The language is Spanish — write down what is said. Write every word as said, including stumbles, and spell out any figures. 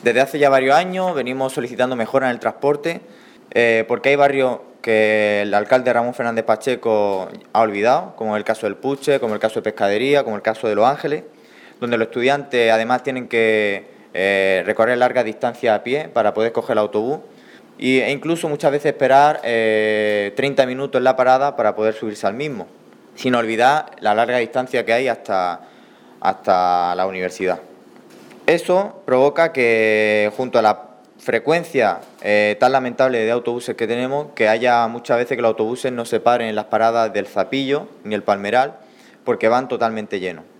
Desde hace ya varios años venimos solicitando mejoras en el transporte eh, porque hay barrios que el alcalde Ramón Fernández Pacheco ha olvidado, como el caso del Puche, como el caso de Pescadería, como el caso de Los Ángeles, donde los estudiantes además tienen que eh, recorrer largas distancias a pie para poder coger el autobús y, e incluso muchas veces esperar eh, treinta minutos en la parada para poder subirse al mismo, sin olvidar la larga distancia que hay hasta, hasta la universidad. Eso provoca que, junto a la frecuencia eh, tan lamentable de autobuses que tenemos, que haya muchas veces que los autobuses no se paren en las paradas del Zapillo ni el Palmeral porque van totalmente llenos.